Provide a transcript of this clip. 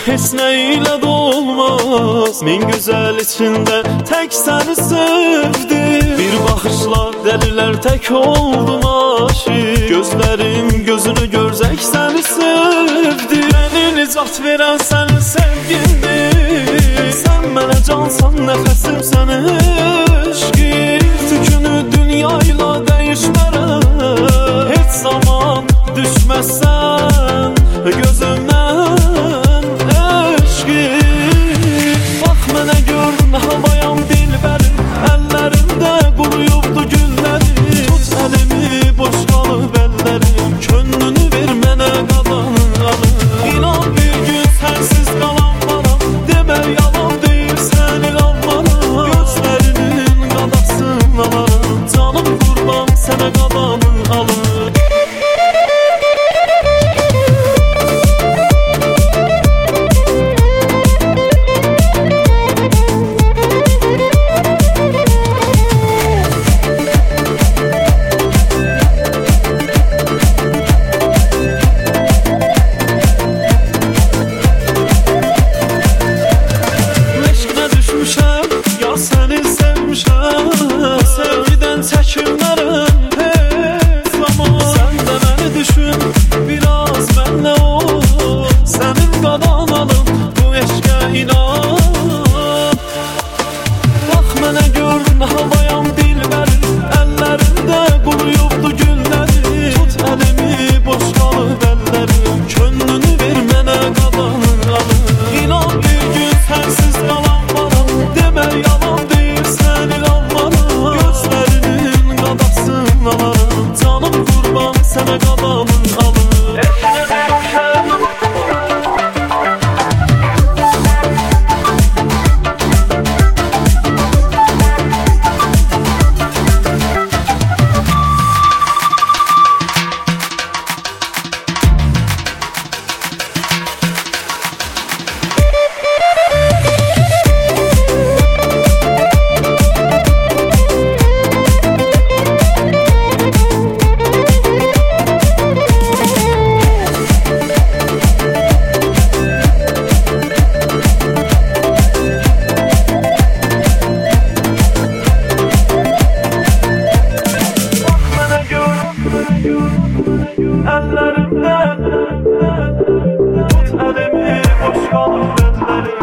heç nə ilə də olmaz. Min gözəl içində tək səni sevdim. Bir baxışla dəlilər tək oldum aşiq. Gözlərim gözünü görsək səni sevdi. Məni nicat verən sənin sevgindir. Sən mənə cansan, nəfəsim sənin eşqin. Tükünü dünyayla dəyişmərəm, heç zaman düşməzsən gözümdən eşqin. Bax mənə gör, nə havayam dilbərim, əllərimdə quruyubdu güllərim. Tut əlimi, boş qalıb əllərim, könlünü ver mənə qadanın alım. İnan bir gün sənsiz qalan varam, demək yalan deyil səni almaram. Gözlərinin qadasını alaram, canım qurban sənə qadanın alım. Sevgidən çəkinmərəm heç zaman. Sən də məni düşün, biraz mənlə ol. Sənin qadan alım, bu eşqə inan. Bax mənə gör, nə havayam dilbərim, əllərimdə quruyubdu güllərim. Tut əlimi, boş qalıb əllərim, könlünü ver mənə qadanın alım. İnan bir gün sənsiz qalan varam, demək yalan deyil səni almaram. Gözlərinin qadasını alaram, canım qurban sənə qadanın alım. Əllərimdən tut əlimi, boş qalıb əllərim.